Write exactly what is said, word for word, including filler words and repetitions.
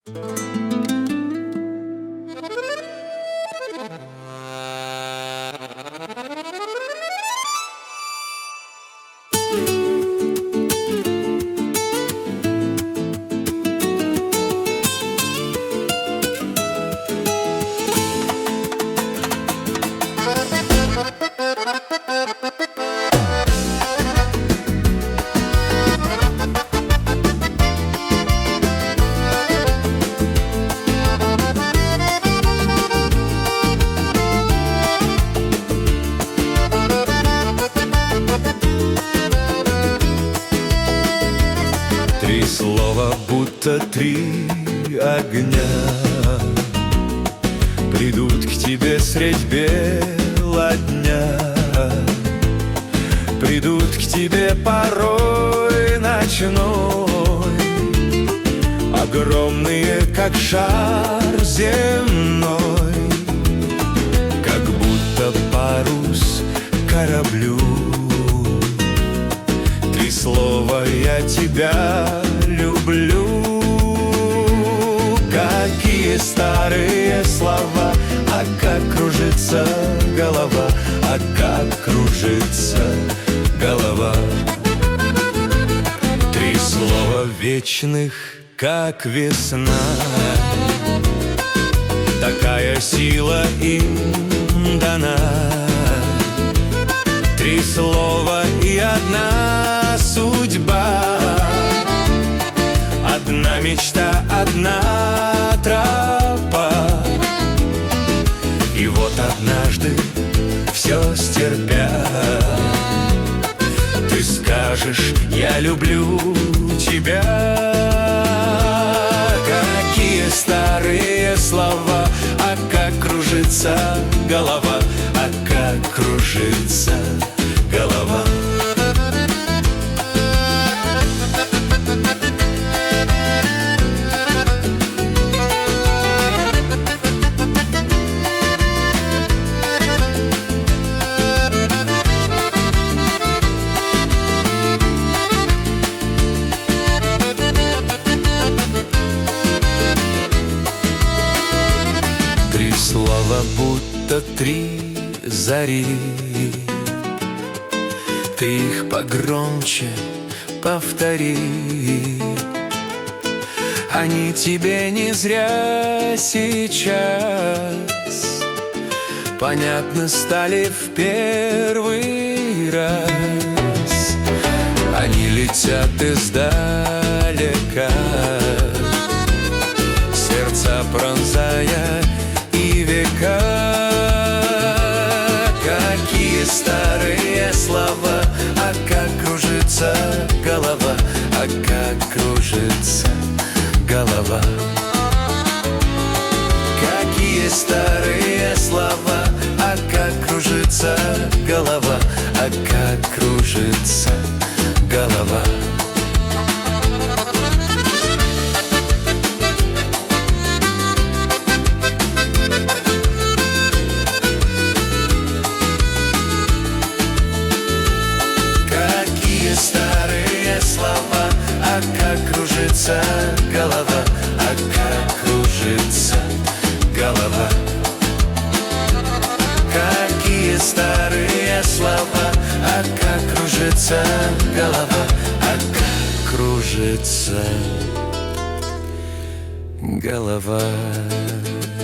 Три слова, будто три огня, придут к тебе средь бела дня, придут к тебе порой ночной, огромные, как шар земной, как будто парус кораблю. Три слова: я тебя люблю. Какие старые слова, а как кружится голова, а как кружится голова. Три слова вечных, как весна, такая сила им дана. Три слова и одна судьба, одна мечта, одна тропа. И вот однажды, все стерпя, ты скажешь: я люблю тебя. Какие старые слова, а как кружится голова, а как кружится голова. Три слова, будто три зари, ты их погромче повтори. Они тебе не зря сейчас понятны стали в первый раз. Они летят издалека, сердца пронзая и века. Какие старые слова, а как кружится голова, а как кружится голова. Какие старые слова, а как кружится голова, а как кружится голова. Старые слова, а как кружится голова, а как кружится голова. Какие старые слова, а как кружится голова, а как кружится голова.